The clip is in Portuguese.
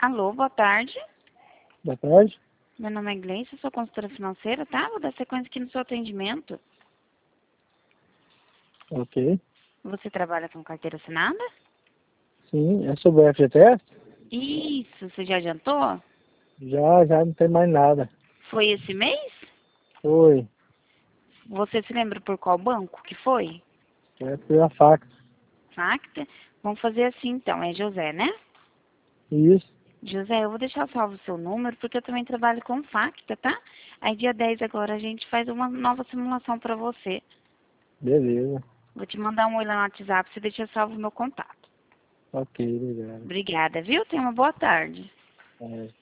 Alô, boa tarde. Boa tarde. Meu nome é Gleice, eu sou consultora financeira, tá? Vou dar sequência aqui no seu atendimento. Ok. Você trabalha com carteira assinada? Sim, é sobre o FGTS? Isso, você já adiantou? Já não tem mais nada. Foi esse mês? Foi. Você se lembra por qual banco que foi? Foi a faca. Facta? Vamos fazer assim então, é José, né? Isso. José, eu vou deixar salvo o seu número, porque eu também trabalho com Facta, tá? Aí dia 10 agora a gente faz uma nova simulação pra você. Beleza. Vou te mandar um oi lá no WhatsApp, você deixa salvo o meu contato. Ok, obrigado. Obrigada, viu? Tenha uma boa tarde. É.